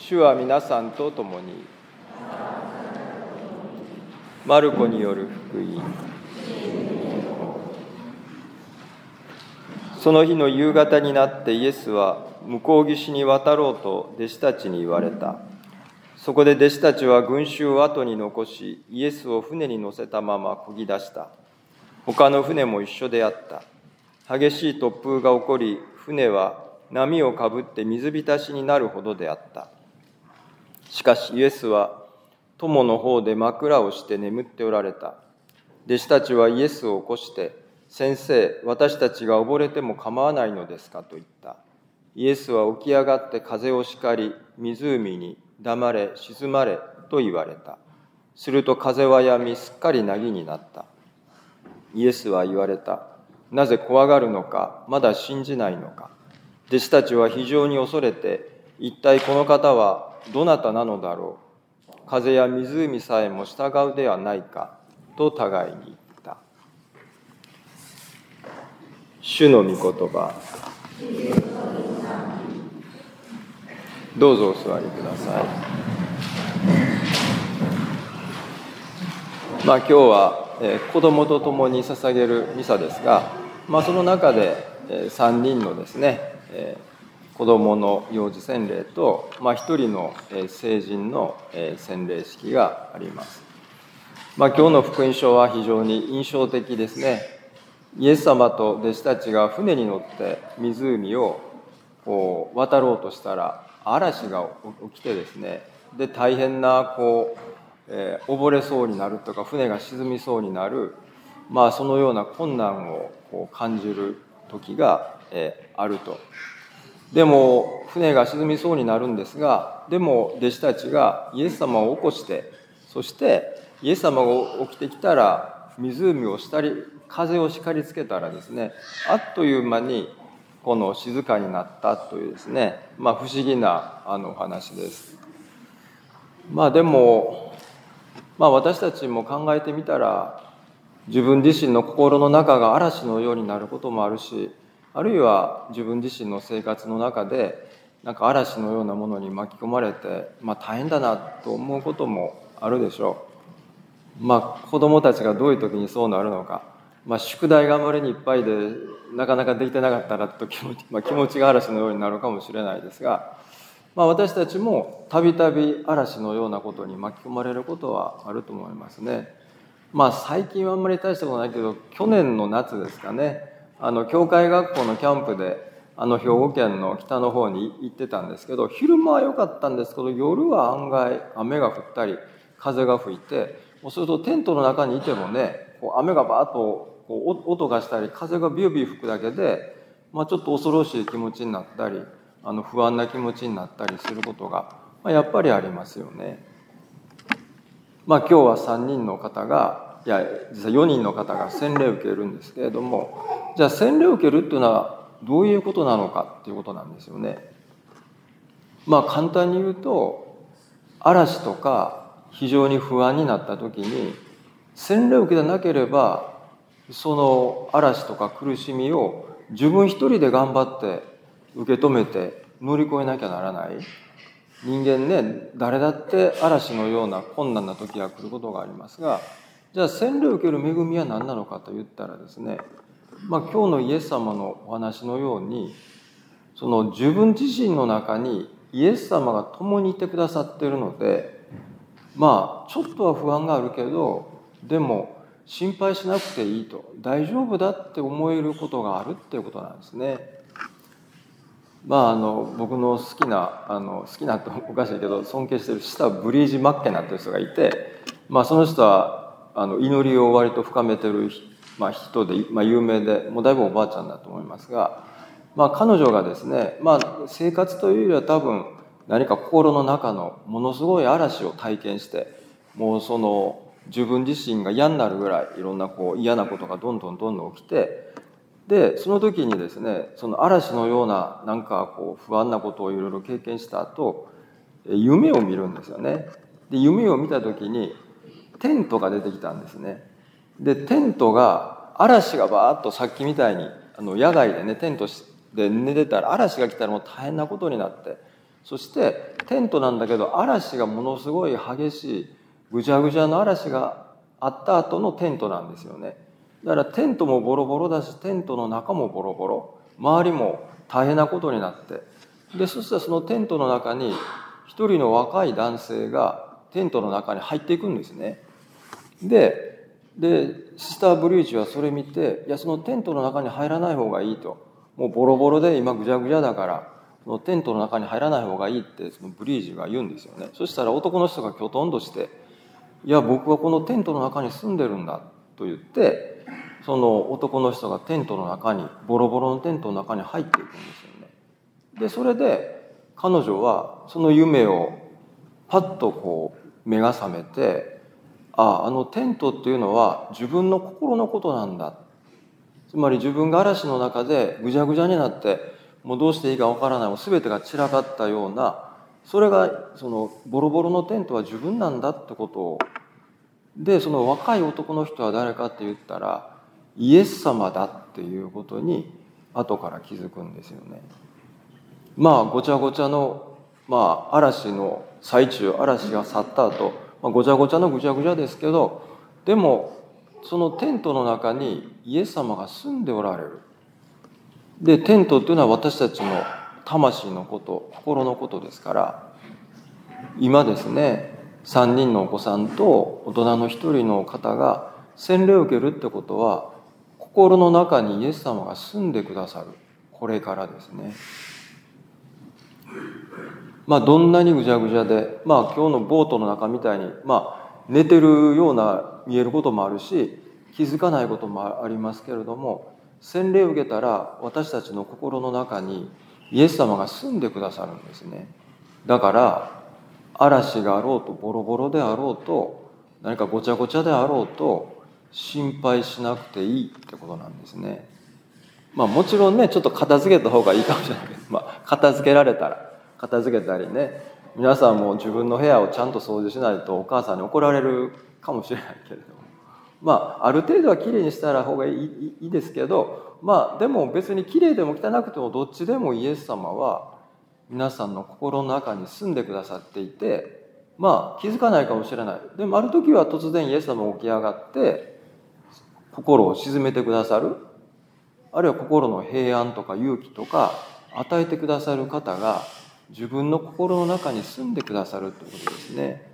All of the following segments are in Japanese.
主は皆さんと共に。マルコによる福音。その日の夕方になってイエスは向こう岸に渡ろうと弟子たちに言われた。そこで弟子たちは群衆を後に残し、イエスを船に乗せたまま漕ぎ出した。他の船も一緒であった。激しい突風が起こり、船は波をかぶって水浸しになるほどであった。しかしイエスは友の方で枕をして眠っておられた。弟子たちはイエスを起こして、先生、私たちが溺れても構わないのですかと言った。イエスは起き上がって風を叱り、湖に黙れ、静まれと言われた。すると風は止み、すっかり凪になった。イエスは言われた。なぜ怖がるのか、まだ信じないのか。弟子たちは非常に恐れて、一体この方はどなたなのだろう。風や湖さえも従うではないか、と互いに言った。主の御言葉。どうぞお座りください。今日は子供と共に捧げるミサですが、その中で3人のですね、子供の幼児洗礼と、1人の成人の洗礼式があります。今日の福音書は非常に印象的ですね。イエス様と弟子たちが船に乗って湖を渡ろうとしたら、嵐が起きてですね、で大変な溺れそうになるとか船が沈みそうになる、そのような困難を感じる時があると。でも船が沈みそうになるんですが、でも弟子たちがイエス様を起こして、そしてイエス様が起きてきたら湖をしたり風を叱りつけたらですね、あっという間にこの静かになったというですね、不思議なお話です。でも私たちも考えてみたら、自分自身の心の中が嵐のようになることもあるし、あるいは自分自身の生活の中で嵐のようなものに巻き込まれて、大変だなと思うこともあるでしょう。子供たちがどういう時にそうなるのか、宿題があまりにいっぱいでなかなかできてなかったらと気持ちが嵐のようになるかもしれないですが、私たちもたびたび嵐のようなことに巻き込まれることはあると思いますね。最近はあんまり大したことないけど、去年の夏ですかね、教会学校のキャンプで兵庫県の北の方に行ってたんですけど、昼間は良かったんですけど、夜は案外雨が降ったり風が吹いて、それとテントの中にいてもね、雨がバーッと音がしたり風がビュービュー吹くだけで、ちょっと恐ろしい気持ちになったり、不安な気持ちになったりすることが、やっぱりありますよね。今日は3人の方が、実は4人の方が洗礼を受けるんですけれども、じゃあ洗礼を受けるっていうのはどういうことなのかっていうことなんですよね。簡単に言うと、嵐とか非常に不安になった時に洗礼を受けてなければ、その嵐とか苦しみを自分一人で頑張って受け止めて乗り越えなきゃならない。人間ね、誰だって嵐のような困難な時が来ることがありますが、じゃあ洗礼を受ける恵みは何なのかと言ったらですね、今日のイエス様のお話のように、その自分自身の中にイエス様が共にいてくださっているので、ちょっとは不安があるけど、でも心配しなくていいと、大丈夫だって思えることがあるっていうことなんですね。僕の好きなっておかしいけど尊敬しているシタ・ブリージ・マッケナという人がいて、その人は祈りを割と深めてる、人で、有名で、もうだいぶおばあちゃんだと思いますが、彼女がですね、生活というよりは多分何か心の中のものすごい嵐を体験して、もうその自分自身が嫌になるぐらいいろんな嫌なことがどんどん起きて、でその時にですね、その嵐のような不安なことをいろいろ経験した後、夢を見るんですよね。で夢を見た時にテントが出てきたんですね。でテントが、嵐がバーッとさっきみたいに野外でねテントで寝てたら嵐が来たらもう大変なことになって、 そしてテントなんだけど嵐がものすごい激しいぐちゃぐちゃの嵐があった後のテントなんですよね。だからテントもボロボロだし、テントの中もボロボロ、周りも大変なことになって、でそしたらそのテントの中に一人の若い男性がテントの中に入っていくんですね。でシスター・ブリーチはそれ見て、いやそのテントの中に入らない方がいいと、もうボロボロで今ぐちゃぐちゃだからそのテントの中に入らない方がいいってそのブリーチが言うんですよね。そしたら男の人がきょとんとして、いや僕はこのテントの中に住んでるんだと言って、その男の人がテントの中に、ボロボロのテントの中に入っていくんですよね。でそれで彼女はその夢をパッとこう目が覚めて、あのテントっていうのは自分の心のことなんだ。つまり自分が嵐の中でぐちゃぐちゃになって、もうどうしていいかわからない、もう全てが散らかったような、それがそのボロボロのテントは自分なんだってことを、でその若い男の人は誰かって言ったらイエス様だっていうことに後から気づくんですよね。ごちゃごちゃの、嵐の最中、嵐が去った後、ごちゃごちゃのぐちゃぐちゃですけど、でもそのテントの中にイエス様が住んでおられる。でテントっていうのは私たちの魂のこと、心のことですから、今ですね、3人のお子さんと大人の1人の方が洗礼を受けるってことは、心の中にイエス様が住んでくださる、これからですね。どんなにぐちゃぐちゃで、今日のボートの中みたいに、寝てるような見えることもあるし、気づかないこともありますけれども、洗礼を受けたら私たちの心の中にイエス様が住んでくださるんですね。だから嵐があろうと、ボロボロであろうと、何かごちゃごちゃであろうと心配しなくていいってことなんですね。もちろんね、ちょっと片付けた方がいいかもしれないけど、片付けられたら片付けたりね、皆さんも自分の部屋をちゃんと掃除しないとお母さんに怒られるかもしれないけれども、ある程度はきれいにした方がいいですけど、でも別にきれいでも汚くてもどっちでもイエス様は皆さんの心の中に住んでくださっていて、気づかないかもしれない。でもある時は突然イエス様起き上がって心を鎮めてくださる、あるいは心の平安とか勇気とか与えてくださる方が自分の心の中に住んでくださるということですね。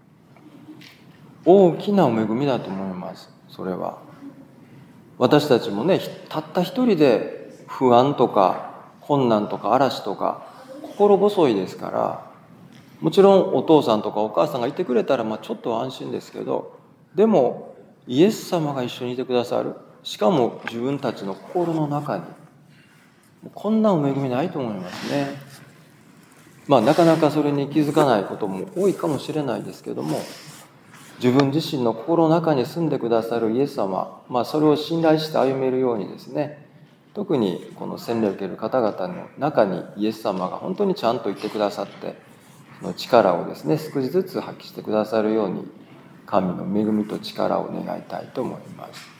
大きな恵みだと思います。それは私たちもね、たった一人で不安とか困難とか嵐とか心細いですから、もちろんお父さんとかお母さんがいてくれたらちょっと安心ですけど、でもイエス様が一緒にいてくださる、しかも自分たちの心の中に、こんな恵みないと思いますね。なかなかそれに気づかないことも多いかもしれないですけども、自分自身の心の中に住んでくださるイエス様、それを信頼して歩めるようにですね、特にこの洗礼を受ける方々の中にイエス様が本当にちゃんといてくださって、その力をですね少しずつ発揮してくださるように、神の恵みと力を願いたいと思います。